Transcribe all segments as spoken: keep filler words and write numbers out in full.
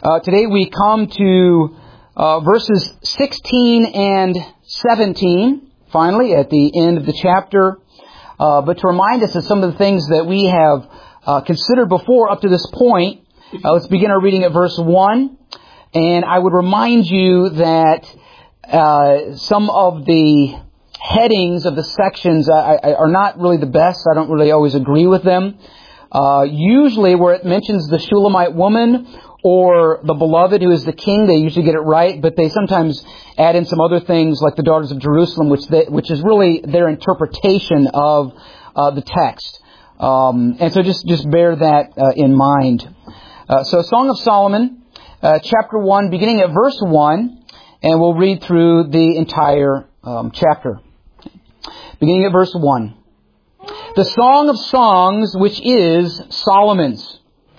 Uh, today we come to uh, verses sixteen and seventeen, finally, at the end of the chapter. Uh, but to remind us of some of the things that we have uh, considered before up to this point, uh, let's begin our reading at verse one. And I would remind you that uh, some of the headings of the sections uh, are not really the best. I don't really always agree with them. Uh, usually where it mentions the Shulamite woman or the beloved who is the king, they usually get it right, but they sometimes add in some other things like the daughters of Jerusalem, which they, which is really their interpretation of uh, the text. Um, and so just, just bear that uh, in mind. Uh, so Song of Solomon, uh, chapter one, beginning at verse one, and we'll read through the entire um, chapter. Beginning at verse one. The Song of Songs, which is Solomon's.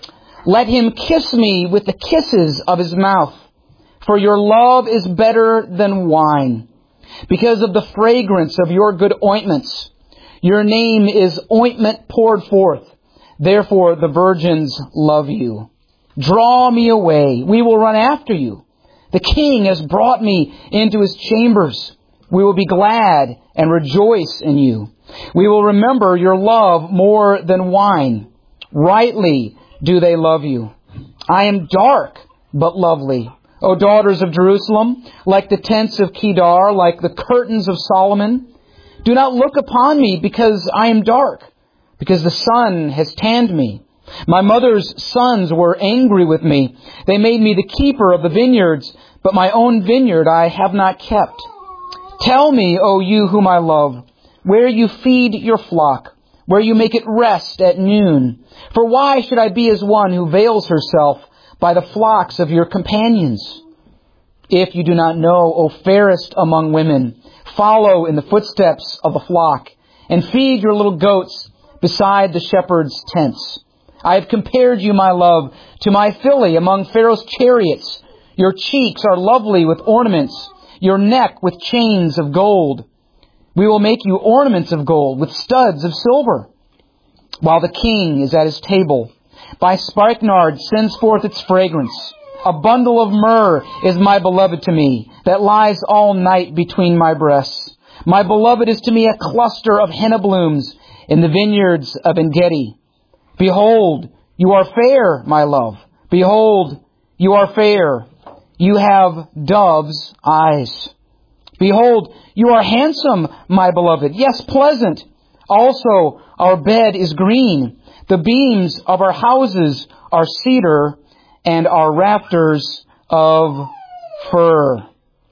Let him kiss me with the kisses of his mouth, for your love is better than wine. Because of the fragrance of your good ointments, your name is ointment poured forth. Therefore the virgins love you. Draw me away. We will run after you. The king has brought me into his chambers. We will be glad and rejoice in you. We will remember your love more than wine. Rightly do they love you. I am dark, but lovely. O daughters of Jerusalem, like the tents of Kedar, like the curtains of Solomon. Do not look upon me because I am dark, because the sun has tanned me. My mother's sons were angry with me. They made me the keeper of the vineyards, but my own vineyard I have not kept. Tell me, O you whom I love, where you feed your flock, where you make it rest at noon. For why should I be as one who veils herself by the flocks of your companions? If you do not know, O fairest among women, follow in the footsteps of the flock, and feed your little goats beside the shepherd's tents. I have compared you, my love, to my filly among Pharaoh's chariots. Your cheeks are lovely with ornaments, your neck with chains of gold. We will make you ornaments of gold with studs of silver. While the king is at his table, by spikenard sends forth its fragrance. A bundle of myrrh is my beloved to me, that lies all night between my breasts. My beloved is to me a cluster of henna blooms in the vineyards of En-gedi. Behold, you are fair, my love. Behold, you are fair. You have dove's eyes. Behold, you are handsome, my beloved. Yes, pleasant. Also, our bed is green. The beams of our houses are cedar, and our rafters of fir.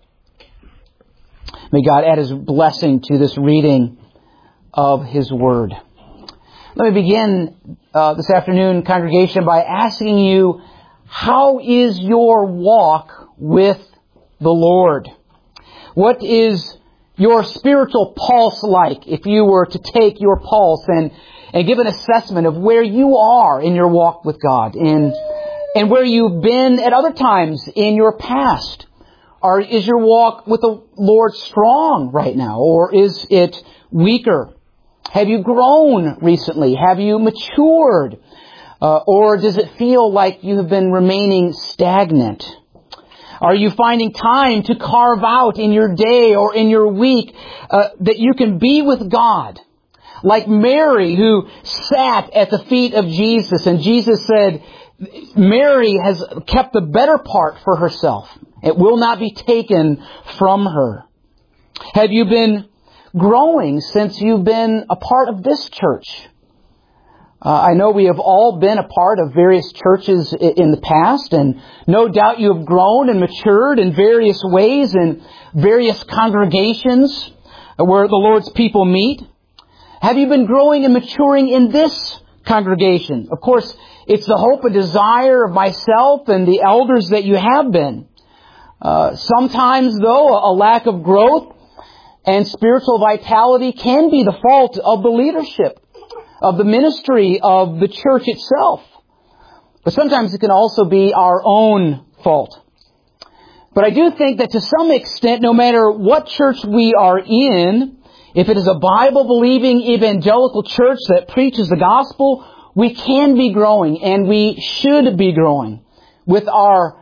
May God add His blessing to this reading of His Word. Let me begin uh, this afternoon, congregation, by asking you, how is your walk with the Lord? What is your spiritual pulse like if you were to take your pulse and, and give an assessment of where you are in your walk with God and, and where you've been at other times in your past? Or is your walk with the Lord strong right now, or is it weaker? Have you grown recently? Have you matured? Uh, or does it feel like you have been remaining stagnant? Are you finding time to carve out in your day or in your week uh, that you can be with God? Like Mary, who sat at the feet of Jesus, and Jesus said, Mary has kept the better part for herself. It will not be taken from her. Have you been growing since you've been a part of this church? Uh, I know we have all been a part of various churches in the past, and no doubt you have grown and matured in various ways in various congregations where the Lord's people meet. Have you been growing and maturing in this congregation? Of course, it's the hope and desire of myself and the elders that you have been. Uh, sometimes, though, a lack of growth and spiritual vitality can be the fault of the leadership, of the ministry of the church itself. But sometimes it can also be our own fault. But I do think that to some extent, no matter what church we are in, if it is a Bible-believing evangelical church that preaches the gospel, we can be growing and we should be growing with our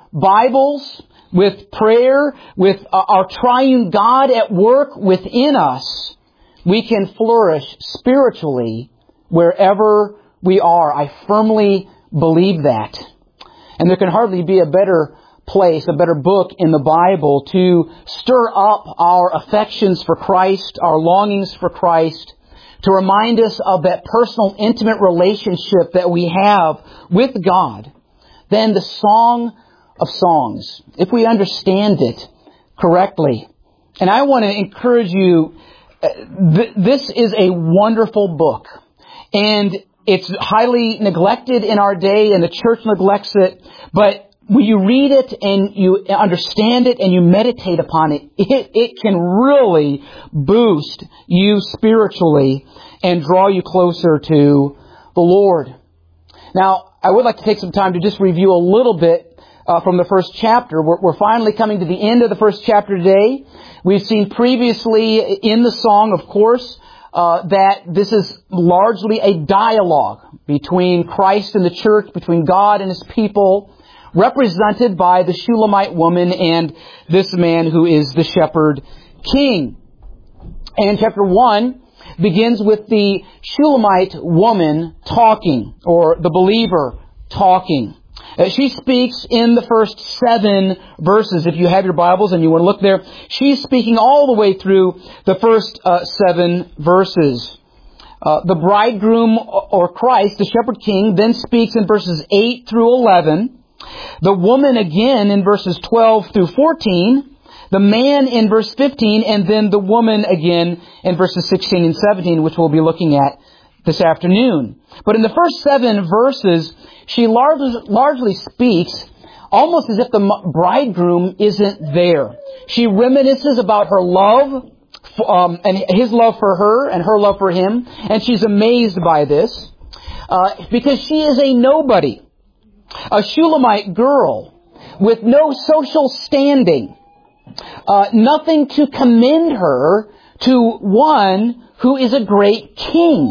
Bibles, with prayer, with our triune God at work within us, we can flourish spiritually wherever we are. I firmly believe that. And there can hardly be a better place, a better book in the Bible to stir up our affections for Christ, our longings for Christ, to remind us of that personal, intimate relationship that we have with God, than the Song of Songs, if we understand it correctly. And I want to encourage you, th- this is a wonderful book. And it's highly neglected in our day, and the church neglects it. But when you read it and you understand it and you meditate upon it, it, it can really boost you spiritually and draw you closer to the Lord. Now, I would like to take some time to just review a little bit uh, from the first chapter. We're, we're finally coming to the end of the first chapter today. We've seen previously in the song, of course, uh, that this is largely a dialogue between Christ and the church, between God and His people, represented by the Shulamite woman and this man who is the shepherd king. And chapter one begins with the Shulamite woman talking, or the believer talking. Uh, she speaks in the first seven verses. If you have your Bibles and you want to look there, she's speaking all the way through the first uh, seven verses. Uh, the bridegroom, or Christ, the shepherd king, then speaks in verses eight through eleven. The woman again in verses twelve through fourteen. The man in verse fifteen, and then the woman again in verses sixteen and seventeen, which we'll be looking at this afternoon. But in the first seven verses, she largely, largely speaks almost as if the bridegroom isn't there. She reminisces about her love, um, and his love for her and her love for him, and she's amazed by this uh, because she is a nobody, a Shulamite girl with no social standing. Uh, nothing to commend her to one who is a great king.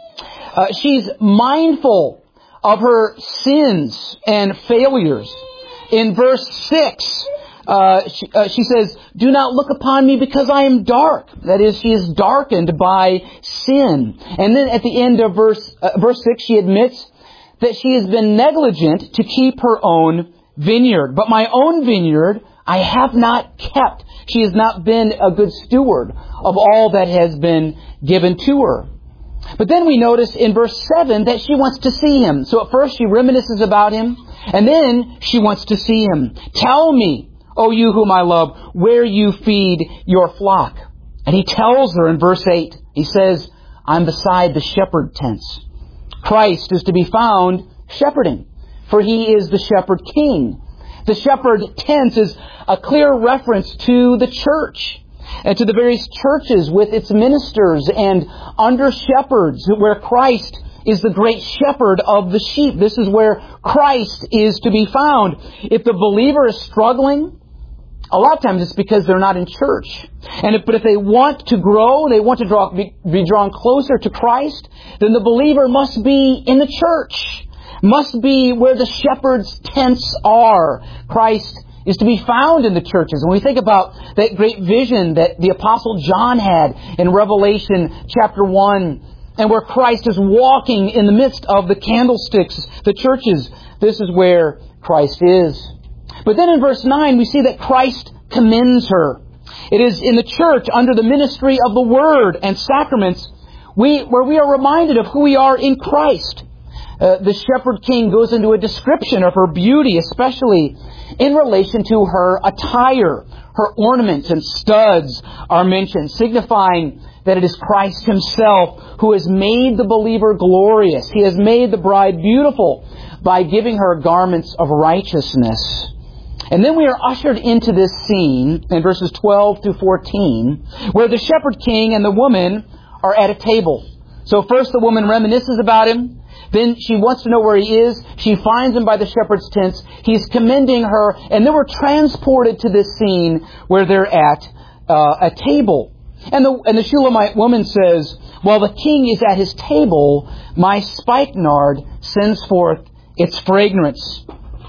Uh, she's mindful of her sins and failures. In verse six, uh, she, uh, she says, "Do not look upon me because I am dark." That is, she is darkened by sin. And then at the end of verse uh, verse six, she admits that she has been negligent to keep her own vineyard. But my own vineyard I have not kept. She has not been a good steward of all that has been given to her. But then we notice in verse seven that she wants to see him. So at first she reminisces about him, and then she wants to see him. "Tell me, O you whom I love, where you feed your flock." And he tells her in verse eight. He says, "I'm beside the shepherd tents." Christ is to be found shepherding, for He is the shepherd king. The shepherd tents is a clear reference to the church and to the various churches with its ministers and under shepherds, where Christ is the great shepherd of the sheep. This is where Christ is to be found. If the believer is struggling, a lot of times it's because they're not in church. And if, but if they want to grow, they want to draw, be, be drawn closer to Christ, then the believer must be in the church. Must be where the shepherd's tents are. Christ is to be found in the churches. When we think about that great vision that the Apostle John had in Revelation chapter one, and where Christ is walking in the midst of the candlesticks, the churches, this is where Christ is. But then in verse nine, we see that Christ commends her. It is in the church, under the ministry of the Word and sacraments, we, where we are reminded of who we are in Christ. Uh, the shepherd king goes into a description of her beauty, especially in relation to her attire. Her ornaments and studs are mentioned, signifying that it is Christ Himself who has made the believer glorious. He has made the bride beautiful by giving her garments of righteousness. And then we are ushered into this scene in verses twelve through fourteen, where the shepherd king and the woman are at a table. So first the woman reminisces about him. Then she wants to know where he is. She finds him by the shepherd's tents. He's commending her. And then we're transported to this scene where they're at uh, a table. And the, and the Shulamite woman says, "While the king is at his table, my spikenard sends forth its fragrance."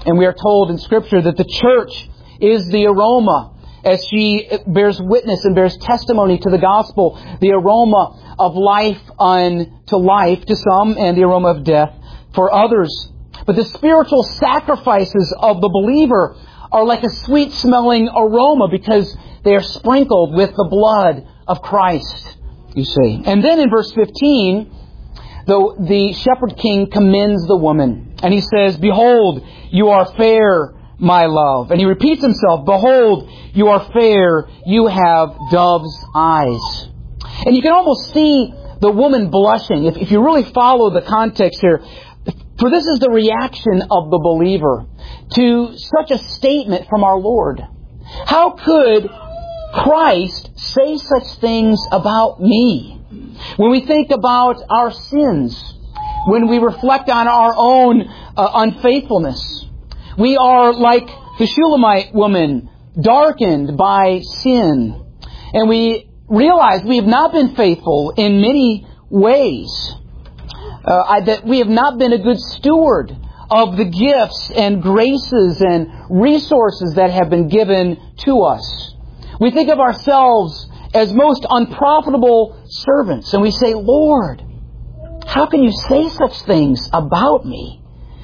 And we are told in Scripture that the church is the aroma as she bears witness and bears testimony to the gospel, the aroma of life unto life to some and the aroma of death for others. But the spiritual sacrifices of the believer are like a sweet-smelling aroma because they are sprinkled with the blood of Christ, you see. And then in verse fifteen, the, the shepherd king commends the woman. And he says, "Behold, you are fair, my love." And he repeats himself, "Behold, you are fair, you have dove's eyes." And you can almost see the woman blushing. If, if you really follow the context here, for this is the reaction of the believer to such a statement from our Lord. How could Christ say such things about me? When we think about our sins, when we reflect on our own uh, unfaithfulness, we are like the Shulamite woman, darkened by sin. And we realize we have not been faithful in many ways. Uh, I, that we have not been a good steward of the gifts and graces and resources that have been given to us. We think of ourselves as most unprofitable servants, and we say, "Lord, how can you say such things about me?"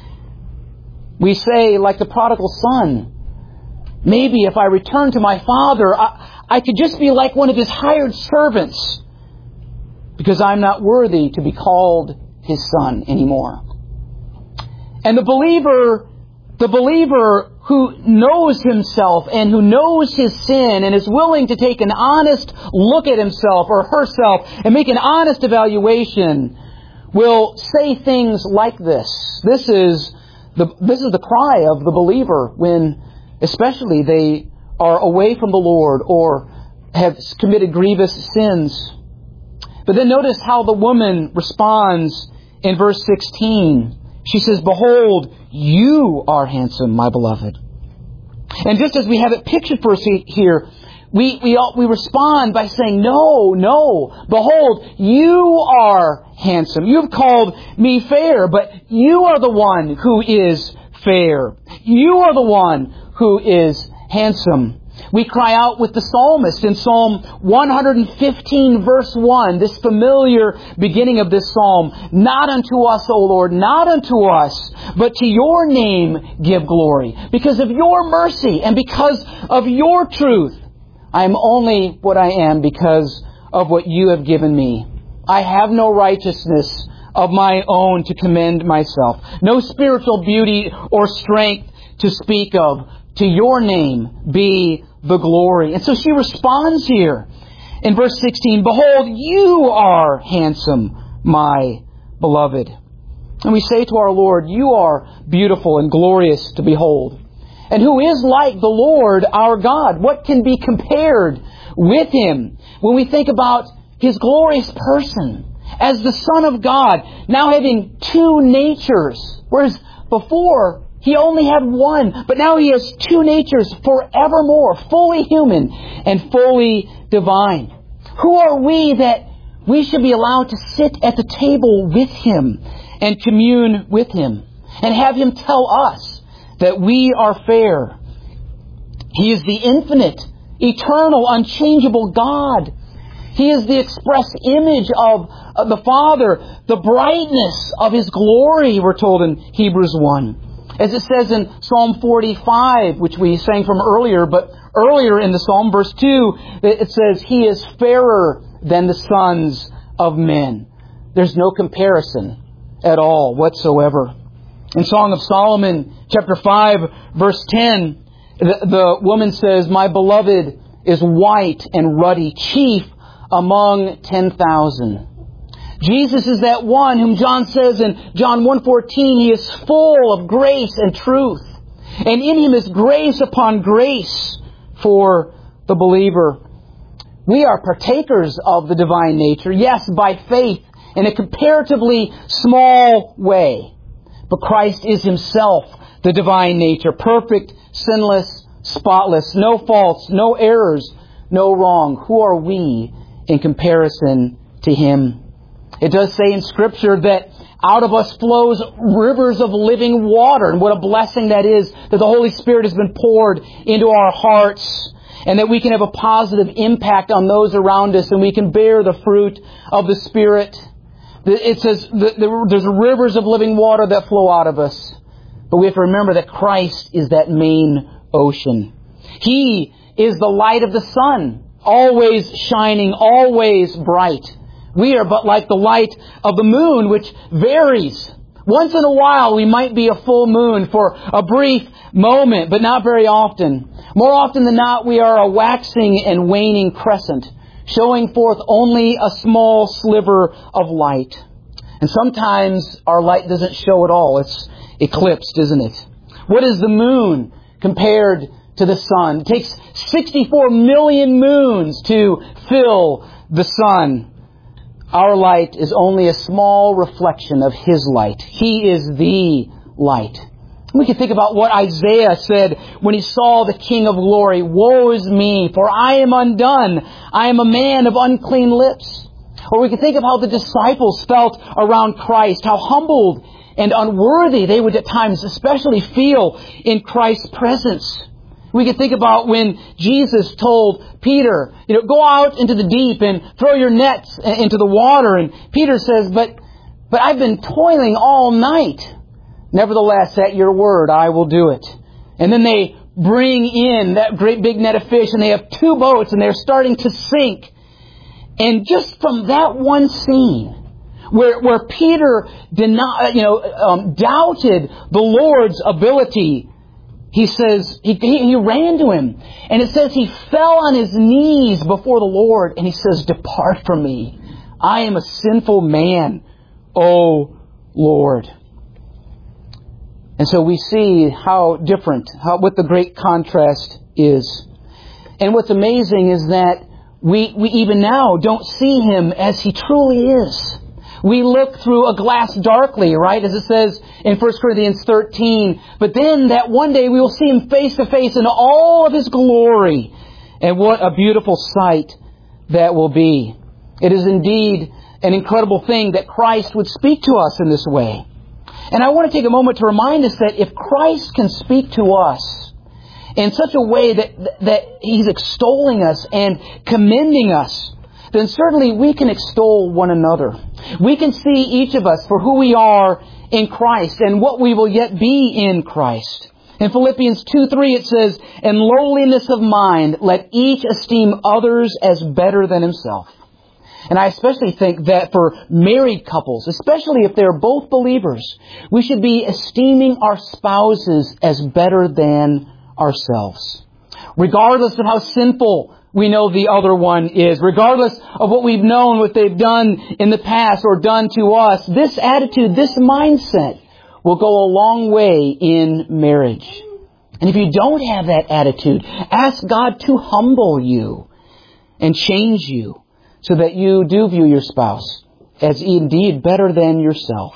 We say, like the prodigal son, "Maybe if I return to my father, I, I could just be like one of his hired servants because I'm not worthy to be called his son anymore." And the believer, the believer who knows himself and who knows his sin and is willing to take an honest look at himself or herself and make an honest evaluation will say things like this. This is the, this is the cry of the believer when especially they are away from the Lord or have committed grievous sins. But then notice how the woman responds in verse sixteen. She says, "Behold, you are handsome, my beloved." And just as we have it pictured for us here, we, we, we respond by saying, "No, no, behold, you are handsome. You've called me fair, but you are the one who is fair. You are the one who is handsome." We cry out with the psalmist in Psalm one fifteen, verse one, this familiar beginning of this psalm. "Not unto us, O Lord, not unto us, but to your name give glory. Because of your mercy and because of your truth, I am only what I am because of what you have given me. I have no righteousness of my own to commend myself, no spiritual beauty or strength to speak of. To your name be the glory." And so she responds here in verse sixteen, "Behold, you are handsome, my beloved." And we say to our Lord, "You are beautiful and glorious to behold." And who is like the Lord our God? What can be compared with Him? When we think about His glorious person as the Son of God, now having two natures, whereas before He only had one, but now He has two natures forevermore, fully human and fully divine. Who are we that we should be allowed to sit at the table with Him and commune with Him and have Him tell us that we are fair? He is the infinite, eternal, unchangeable God. He is the express image of the Father, the brightness of His glory, we're told in Hebrews one. As it says in Psalm forty-five, which we sang from earlier, but earlier in the Psalm, verse two, it says, "He is fairer than the sons of men." There's no comparison at all whatsoever. In Song of Solomon, chapter five, verse ten, the, the woman says, "My beloved is white and ruddy, chief among ten thousand." Jesus is that one whom John says in John one fourteen, He is full of grace and truth. And in Him is grace upon grace for the believer. We are partakers of the divine nature, yes, by faith, in a comparatively small way. But Christ is Himself the divine nature, perfect, sinless, spotless, no faults, no errors, no wrong. Who are we in comparison to Him? It does say in Scripture that out of us flows rivers of living water. And what a blessing that is that the Holy Spirit has been poured into our hearts and that we can have a positive impact on those around us and we can bear the fruit of the Spirit. It says there's rivers of living water that flow out of us. But we have to remember that Christ is that main ocean. He is the light of the sun, always shining, always bright. We are but like the light of the moon, which varies. Once in a while, we might be a full moon for a brief moment, but not very often. More often than not, we are a waxing and waning crescent, showing forth only a small sliver of light. And sometimes our light doesn't show at all. It's eclipsed, isn't it? What is the moon compared to the sun? It takes sixty-four million moons to fill the sun. Our light is only a small reflection of His light. He is the light. We can think about what Isaiah said when he saw the King of Glory. Woe is me, for I am undone. I am a man of unclean lips. Or we can think of how the disciples felt around Christ, how humbled and unworthy they would at times especially feel in Christ's presence. We can think about when Jesus told Peter, you know, go out into the deep and throw your nets into the water. And Peter says, but, but I've been toiling all night. Nevertheless, at your word, I will do it. And then they bring in that great big net of fish and they have two boats and they're starting to sink. And just from that one scene, where, where Peter denied, you know, um, doubted the Lord's ability, He says, he, he ran to Him. And it says he fell on his knees before the Lord. And he says, depart from me. I am a sinful man, O Lord. And so we see how different, how, what the great contrast is. And what's amazing is that we, we even now don't see Him as He truly is. We look through a glass darkly, right? As it says in First Corinthians thirteen. But then that one day we will see Him face to face in all of His glory. And what a beautiful sight that will be. It is indeed an incredible thing that Christ would speak to us in this way. And I want to take a moment to remind us that if Christ can speak to us in such a way that, that He's extolling us and commending us, then certainly we can extol one another. We can see each of us for who we are in Christ and what we will yet be in Christ. In Philippians two three it says, in lowliness of mind, let each esteem others as better than himself. And I especially think that for married couples, especially if they're both believers, we should be esteeming our spouses as better than ourselves. Regardless of how sinful we know the other one is, regardless of what we've known, what they've done in the past or done to us, this attitude, this mindset will go a long way in marriage. And if you don't have that attitude, ask God to humble you and change you so that you do view your spouse as indeed better than yourself.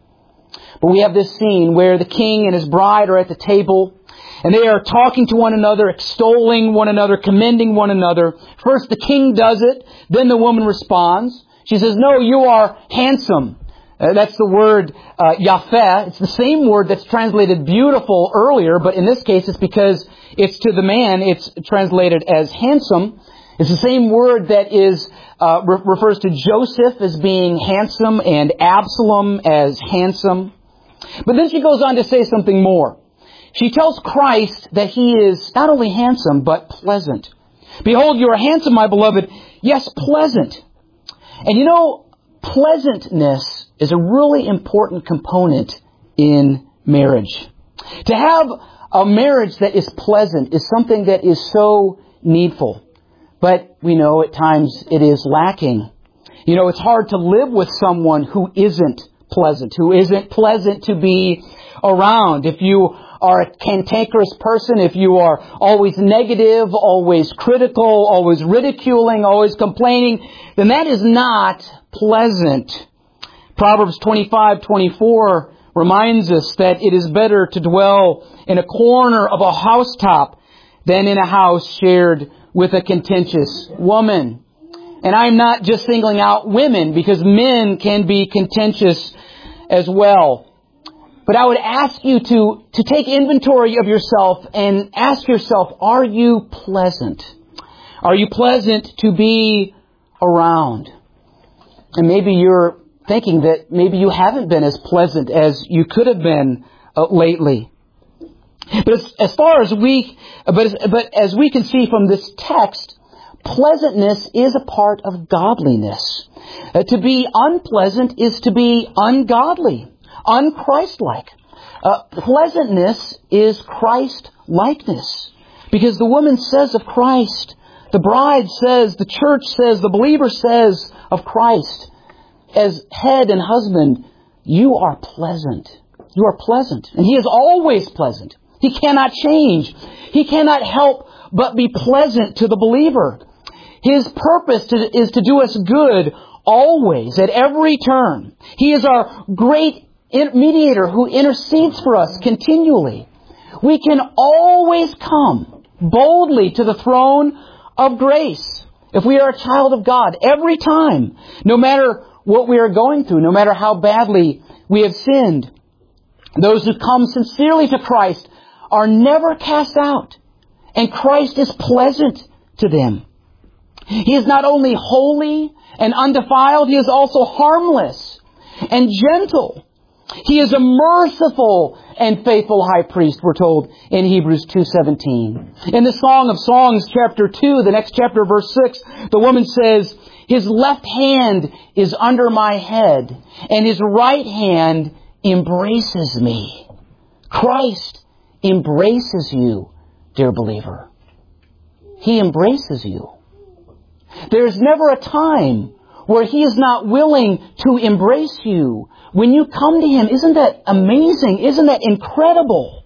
But we have this scene where the king and his bride are at the table, and they are talking to one another, extolling one another, commending one another. First the king does it, then the woman responds. She says, no, you are handsome. Uh, that's the word uh, yafeh. It's the same word that's translated beautiful earlier, but in this case it's because it's to the man, it's translated as handsome. It's the same word that is uh, re- refers to Joseph as being handsome and Absalom as handsome. But then she goes on to say something more. She tells Christ that He is not only handsome, but pleasant. Behold, you are handsome, my beloved. Yes, pleasant. And you know, pleasantness is a really important component in marriage. To have a marriage that is pleasant is something that is so needful. But we know at times it is lacking. You know, it's hard to live with someone who isn't pleasant, who isn't pleasant to be around. If you are a cantankerous person, if you are always negative, always critical, always ridiculing, always complaining, then that is not pleasant. Proverbs twenty-five twenty-four reminds us that it is better to dwell in a corner of a housetop than in a house shared with a contentious woman. And I'm not just singling out women, because men can be contentious as well. But I would ask you to, to take inventory of yourself and ask yourself, are you pleasant? Are you pleasant to be around? And maybe you're thinking that maybe you haven't been as pleasant as you could have been uh, lately. But as, as far as we, but as, but as we can see from this text, pleasantness is a part of godliness. Uh, to be unpleasant is to be ungodly, unchristlike. Uh, pleasantness is Christ-likeness. Because the woman says of Christ, the bride says, the church says, the believer says of Christ, as head and husband, you are pleasant. You are pleasant. And He is always pleasant. He cannot change. He cannot help but be pleasant to the believer. His purpose to, is to do us good always, at every turn. He is our great mediator who intercedes for us continually. We can always come boldly to the throne of grace if we are a child of God. Every time, no matter what we are going through, no matter how badly we have sinned, those who come sincerely to Christ are never cast out. And Christ is pleasant to them. He is not only holy and undefiled, He is also harmless and gentle. He is a merciful and faithful high priest, we're told in Hebrews two seventeen. In the Song of Songs, chapter two, the next chapter, verse six, the woman says, His left hand is under my head, and His right hand embraces me. Christ embraces you, dear believer. He embraces you. There's never a time where He is not willing to embrace you when you come to Him. Isn't that amazing? Isn't that incredible?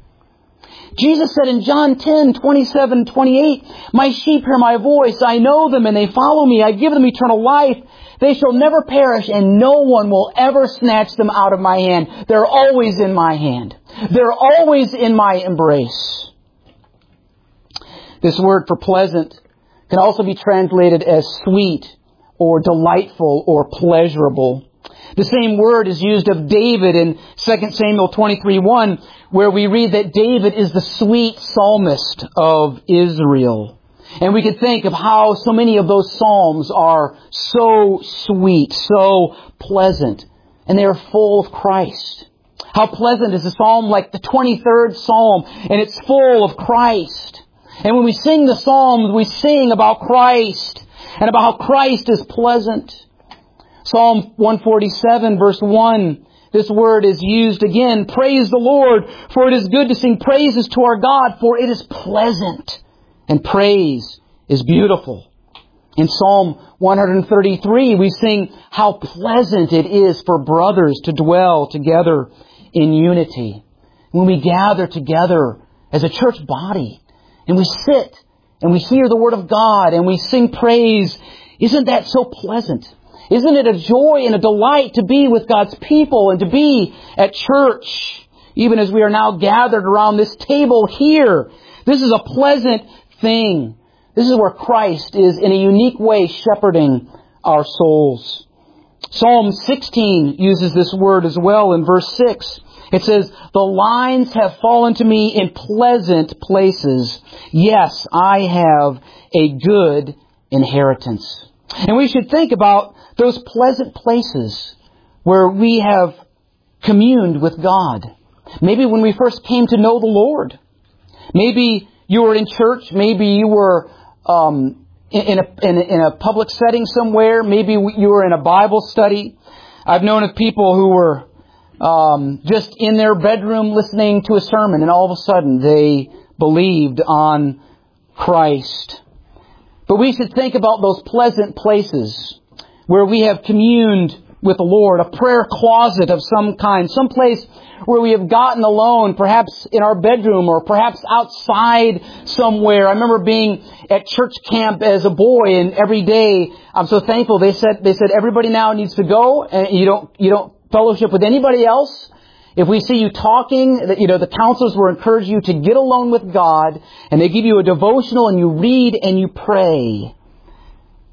Jesus said in John ten, twenty-seven, twenty-eight, My sheep hear my voice. I know them and they follow me. I give them eternal life. They shall never perish and no one will ever snatch them out of my hand. They're always in my hand. They're always in my embrace. This word for pleasant can also be translated as sweet or delightful or pleasurable. The same word is used of David in Second Samuel twenty-three one, where we read that David is the sweet psalmist of Israel. And we can think of how so many of those psalms are so sweet, so pleasant, and they are full of Christ. How pleasant is a psalm like the twenty-third psalm, and it's full of Christ. And when we sing the psalms, we sing about Christ and about how Christ is pleasant. Psalm one forty-seven, verse one, this word is used again. Praise the Lord, for it is good to sing praises to our God, for it is pleasant, and praise is beautiful. In Psalm one thirty-three, we sing how pleasant it is for brothers to dwell together in unity. When we gather together as a church body, and we sit and we hear the Word of God and we sing praise, isn't that so pleasant? Isn't it a joy and a delight to be with God's people and to be at church, even as we are now gathered around this table here? This is a pleasant thing. This is where Christ is in a unique way shepherding our souls. Psalm sixteen uses this word as well in verse six. It says, The lines have fallen to me in pleasant places. Yes, I have a good inheritance. And we should think about those pleasant places where we have communed with God. Maybe when we first came to know the Lord. Maybe you were in church. Maybe you were um, in, in, a, in, a, in a public setting somewhere. Maybe you were in a Bible study. I've known of people who were um, just in their bedroom listening to a sermon, and all of a sudden they believed on Christ. But we should think about those pleasant places where we have communed with the Lord, a prayer closet of some kind, some place where we have gotten alone, perhaps in our bedroom or perhaps outside somewhere. I remember being at church camp as a boy, and every day I'm so thankful. They said they said everybody now needs to go, and you don't you don't fellowship with anybody else. If we see you talking, you know, the counselors will encourage you to get alone with God, and they give you a devotional, and you read and you pray.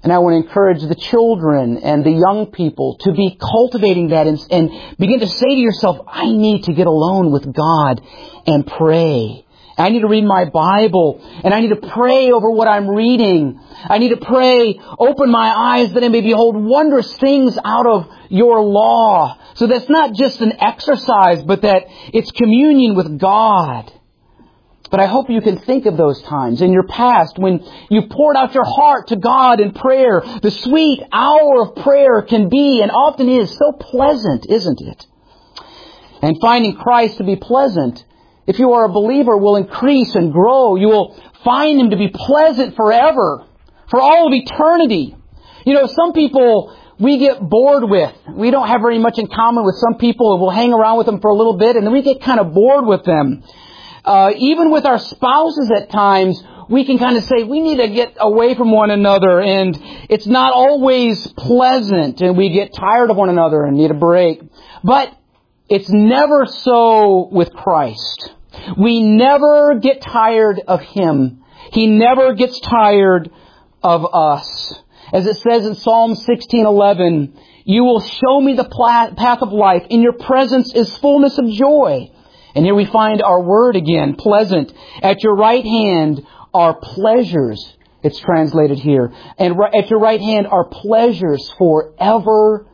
And I want to encourage the children and the young people to be cultivating that and, and begin to say to yourself, I need to get alone with God and pray. I need to read my Bible, and I need to pray over what I'm reading. I need to pray, open my eyes that I may behold wondrous things out of your law. So that's not just an exercise, but that it's communion with God. But I hope you can think of those times in your past when you poured out your heart to God in prayer. The sweet hour of prayer can be, and often is, so pleasant, isn't it? And finding Christ to be pleasant, if you are a believer, will increase and grow. You will find Him to be pleasant forever, for all of eternity. You know, some people we get bored with. We don't have very much in common with some people, and we'll hang around with them for a little bit, and then we get kind of bored with them. Uh, even with our spouses at times, we can kind of say we need to get away from one another, and it's not always pleasant, and we get tired of one another and need a break. But it's never so with Christ. We never get tired of Him. He never gets tired of us. As it says in Psalm sixteen eleven, you will show me the path of life. In your presence is fullness of joy. And here we find our word again, pleasant. At your right hand are pleasures. It's translated here. And at your right hand are pleasures forevermore.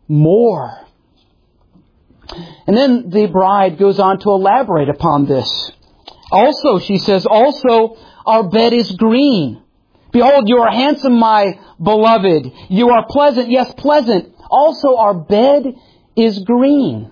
And then the bride goes on to elaborate upon this. Also, she says, also our bed is green. Behold, you are handsome, my beloved. You are pleasant. Yes, pleasant. Also, our bed is green.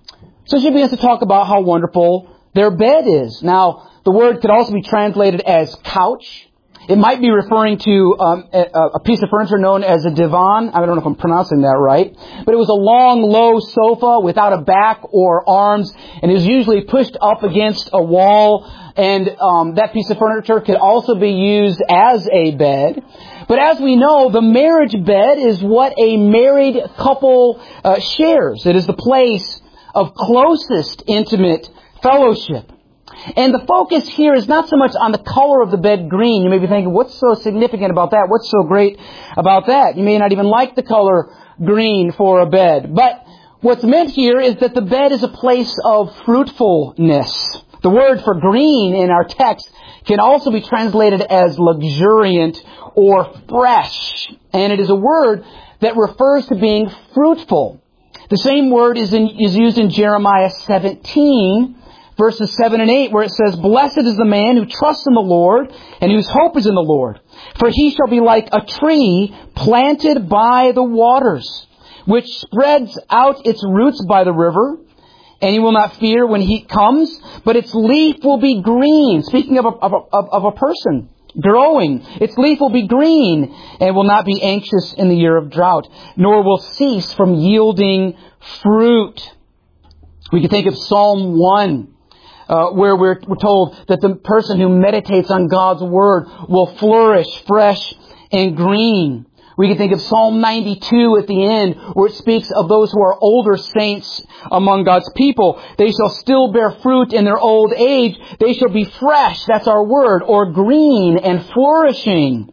So she begins to talk about how wonderful their bed is. Now, the word could also be translated as couch. It might be referring to um, a, a piece of furniture known as a divan. I don't know if I'm pronouncing that right. But it was a long, low sofa without a back or arms. And it was usually pushed up against a wall. And um, that piece of furniture could also be used as a bed. But as we know, the marriage bed is what a married couple uh, shares. It is the place of closest intimate fellowship. And the focus here is not so much on the color of the bed green. You may be thinking, what's so significant about that? What's so great about that? You may not even like the color green for a bed. But what's meant here is that the bed is a place of fruitfulness. The word for green in our text can also be translated as luxuriant or fresh. And it is a word that refers to being fruitful. The same word is, in, is used in Jeremiah seventeen, verses seven and eight, where it says, blessed is the man who trusts in the Lord and whose hope is in the Lord. For he shall be like a tree planted by the waters, which spreads out its roots by the river. And he will not fear when heat comes, but its leaf will be green. Speaking of a, of a, of a person growing, its leaf will be green and will not be anxious in the year of drought, nor will cease from yielding fruit. We can think of Psalm one, uh, where we're, we're told that the person who meditates on God's Word will flourish fresh and green. We can think of Psalm ninety-two at the end, where it speaks of those who are older saints among God's people. They shall still bear fruit in their old age. They shall be fresh, that's our word, or green and flourishing.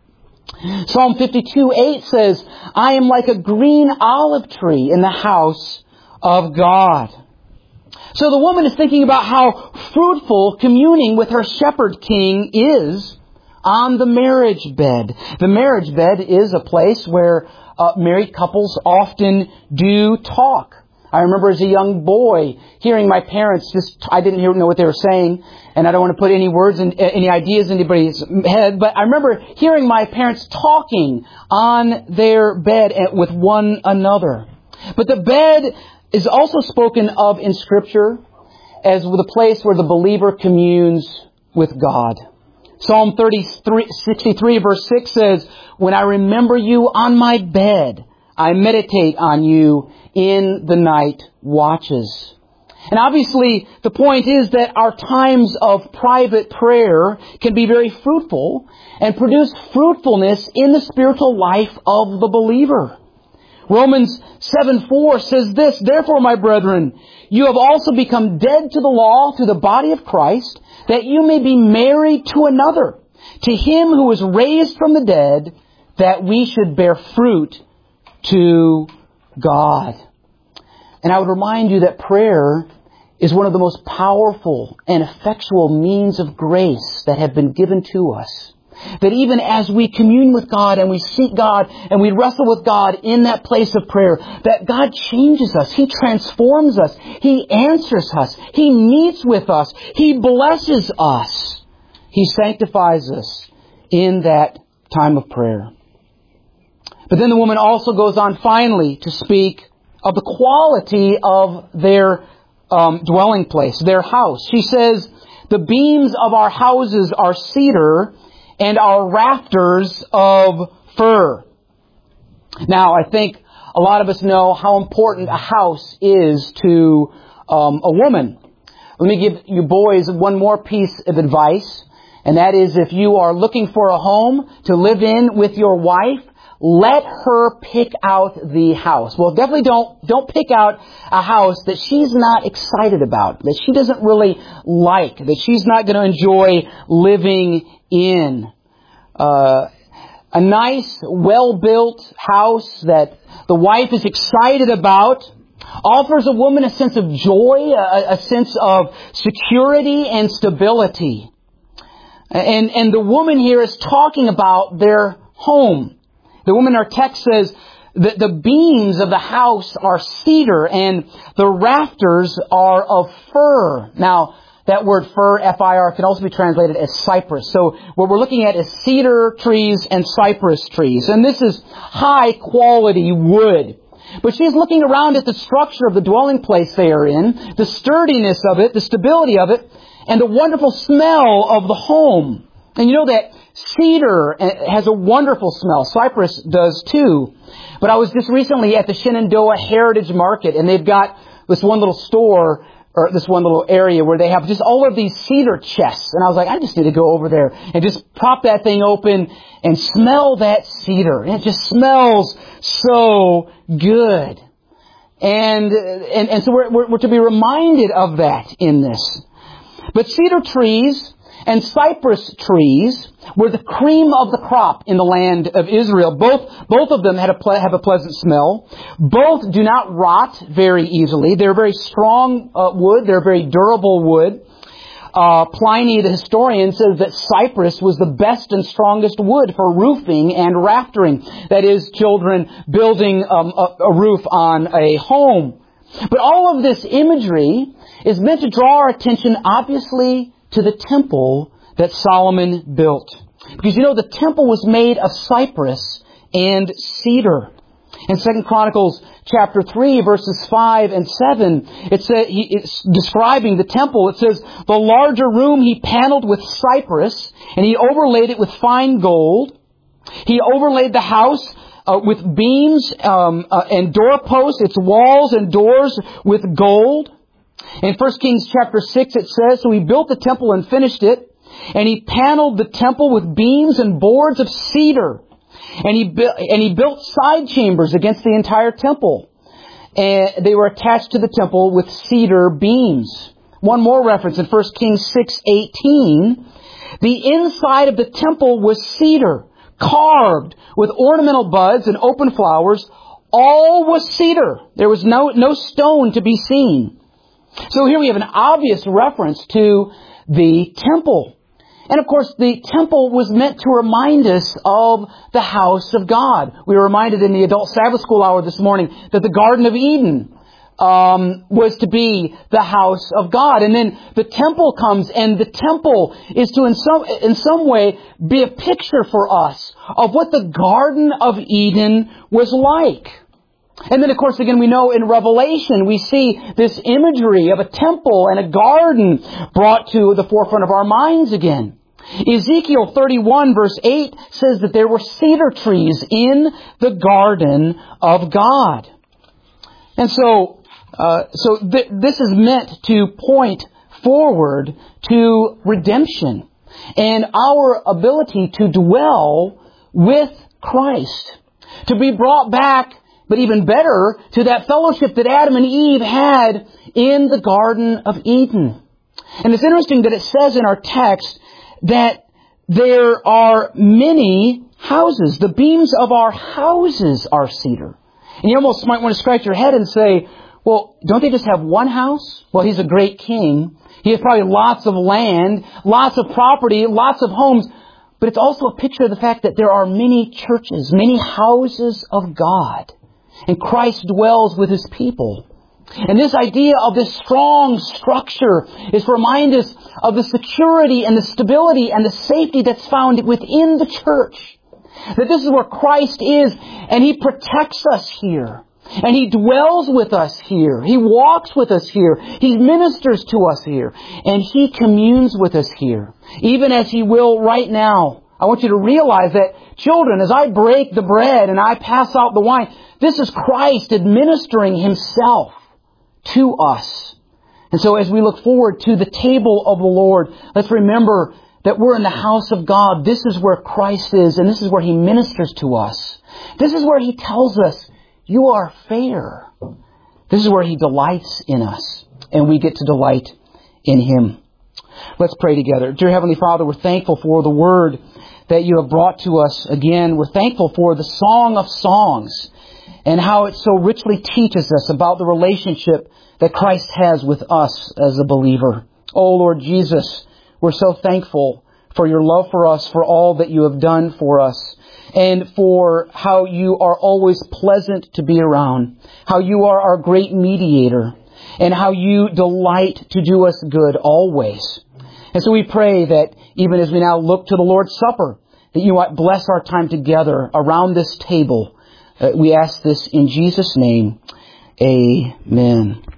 Psalm fifty-two eight says, I am like a green olive tree in the house of God. So the woman is thinking about how fruitful communing with her shepherd king is on the marriage bed. The marriage bed is a place where uh, married couples often do talk. I remember as a young boy hearing my parents just, I didn't hear, know what they were saying, and I don't want to put any words and any ideas in anybody's head, but I remember hearing my parents talking on their bed with one another. But the bed is also spoken of in Scripture as the place where the believer communes with God. Psalm thirty-three, sixty-three verse six says, when I remember you on my bed, I meditate on you in the night watches. And obviously, the point is that our times of private prayer can be very fruitful and produce fruitfulness in the spiritual life of the believer. Romans seven four says this, therefore, my brethren, you have also become dead to the law through the body of Christ, that you may be married to another, to him who was raised from the dead, that we should bear fruit to God. And I would remind you that prayer is one of the most powerful and effectual means of grace that have been given to us. That even as we commune with God and we seek God and we wrestle with God in that place of prayer, that God changes us. He transforms us. He answers us. He meets with us. He blesses us. He sanctifies us in that time of prayer. But then the woman also goes on finally to speak of the quality of their um, dwelling place, their house. She says, the beams of our houses are cedar and our rafters of fir. Now, I think a lot of us know how important a house is to um, a woman. Let me give you boys one more piece of advice, and that is if you are looking for a home to live in with your wife, let her pick out the house. Well, definitely don't don't pick out a house that she's not excited about, that she doesn't really like, that she's not going to enjoy living in. Uh, a nice, well-built house that the wife is excited about offers a woman a sense of joy, a, a sense of security and stability. And, and the woman here is talking about their home. The woman in our text says that the beams of the house are cedar and the rafters are of fir. Now, that word fir, F I R, can also be translated as cypress. So what we're looking at is cedar trees and cypress trees. And this is high quality wood. But she's looking around at the structure of the dwelling place they are in, the sturdiness of it, the stability of it, and the wonderful smell of the home. And you know that cedar has a wonderful smell. Cypress does too. But I was just recently at the Shenandoah Heritage Market, and they've got this one little store, or this one little area where they have just all of these cedar chests. And I was like, I just need to go over there and just prop that thing open and smell that cedar. And it just smells so good. And and, and so we're, we're, we're to be reminded of that in this. But cedar trees and cypress trees were the cream of the crop in the land of Israel. Both, both of them had a ple- have a pleasant smell. Both do not rot very easily. They're very strong uh, wood. They're very durable wood. Uh, Pliny, the historian, says that cypress was the best and strongest wood for roofing and raftering. That is, children building um, a, a roof on a home. But all of this imagery is meant to draw our attention, obviously, to the temple that Solomon built. Because you know, the temple was made of cypress and cedar. In Second Chronicles chapter three, verses five and seven, it says, it's describing the temple. It says, the larger room he paneled with cypress, and he overlaid it with fine gold. He overlaid the house uh, with beams um, uh, and doorposts, its walls and doors with gold. In First Kings chapter six it says, so he built the temple and finished it, and he paneled the temple with beams and boards of cedar. And he, bu- and he built side chambers against the entire temple. And they were attached to the temple with cedar beams. One more reference in First Kings six eighteen. The inside of the temple was cedar, carved with ornamental buds and open flowers. All was cedar. There was no, no stone to be seen. So here we have an obvious reference to the temple. And of course, the temple was meant to remind us of the house of God. We were reminded in the adult Sabbath school hour this morning that the Garden of Eden um, was to be the house of God. And then the temple comes, and the temple is to in some, in some way be a picture for us of what the Garden of Eden was like. And then, of course, again, we know in Revelation, we see this imagery of a temple and a garden brought to the forefront of our minds again. Ezekiel thirty-one, verse eight, says that there were cedar trees in the garden of God. And so, uh, so th- this is meant to point forward to redemption and our ability to dwell with Christ, to be brought back, but even better, to that fellowship that Adam and Eve had in the Garden of Eden. And it's interesting that it says in our text that there are many houses. The beams of our houses are cedar. And you almost might want to scratch your head and say, well, don't they just have one house? Well, he's a great king. He has probably lots of land, lots of property, lots of homes. But it's also a picture of the fact that there are many churches, many houses of God. And Christ dwells with His people. And this idea of this strong structure is to remind us of the security and the stability and the safety that's found within the church. That this is where Christ is, and He protects us here. And He dwells with us here. He walks with us here. He ministers to us here. And He communes with us here. Even as He will right now. I want you to realize that, children, as I break the bread and I pass out the wine, this is Christ administering Himself to us. And so as we look forward to the table of the Lord, let's remember that we're in the house of God. This is where Christ is, and this is where He ministers to us. This is where He tells us, you are fair. This is where He delights in us, and we get to delight in Him. Let's pray together. Dear Heavenly Father, we're thankful for the Word that You have brought to us again. We're thankful for the Song of Songs and how it so richly teaches us about the relationship that Christ has with us as a believer. Oh, Lord Jesus, we're so thankful for Your love for us, for all that You have done for us, and for how You are always pleasant to be around, how You are our great mediator, and how You delight to do us good always. And so we pray that even as we now look to the Lord's Supper, that You might bless our time together around this table. Uh, we ask this in Jesus' name. Amen.